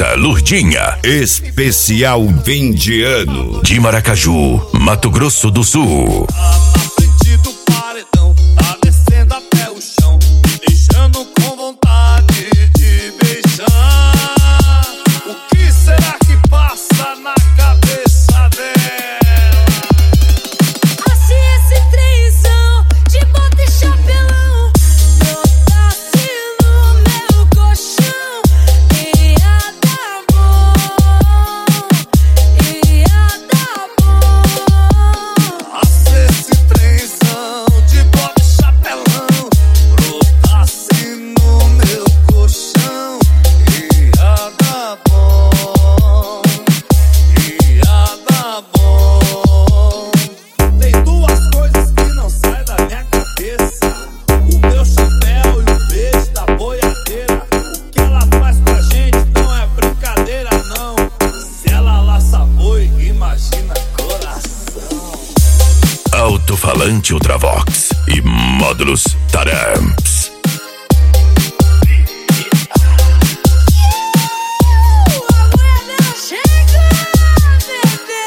Festa Lourdinha. Especial fim de ano. De Maracaju, Mato Grosso do Sul. Na frente do paredão, tá descendo até o chão, me deixando com vontade de beijar. O que será que passa na cabeça dela? Se esse trenzão de bota e chapelão brotasse no meu colchão, ia dar bom, ia dar bom. Se esse trenzão de bota e chapelão brotasse no meu colchão, ia dar bom, ia dar bom. Tem duas coisas que não saem da minha cabeça: o meu chapéu e o beijo da boiadeira. O que ela faz com a gente não é brincadeira, não. Se ela laça boi, imagina coração. Alto-falante Ultravox e módulos Taramps. A boiadeira chega, bebê.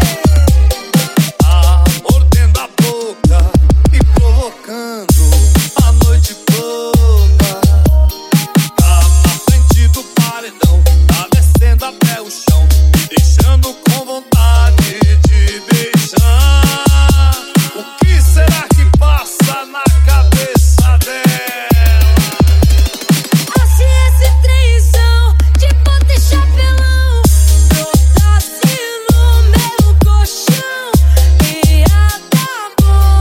Tá mordendo a boca e provocando a noite toda. Tá na frente do paredão, tá descendo até o chão, me deixando com vontade de beijar. O que será que passa na cabeça dela? Se esse trenzão de bota e chapelão brotasse no meu colchão, ia dar bom,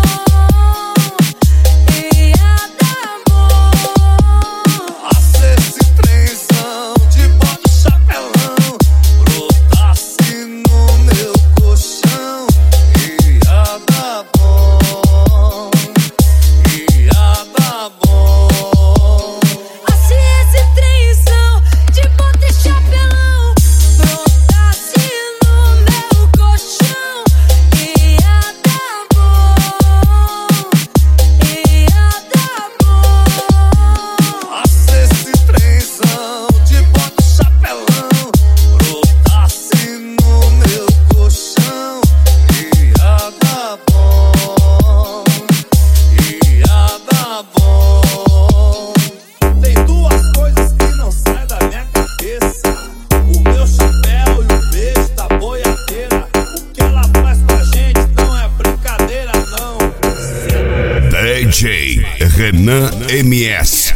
ia dar bom. Se esse trenzão de bota e chapelão brotasse no meu colchão, ia dar bom, ia dar bom. Se esse trenzão de bota e chapelão brotasse no meu colchão, ia dar bom, ia dar bom. Se esse trenzão de bota e chapelão brotasse no meu colchão, ia dar bom, ia dar bom. Tem duas coisas que não saem da minha cabeça: o meu chapéu e o beijo da boiadeira. O que ela faz com a gente não é brincadeira, não. DJ Renan MS.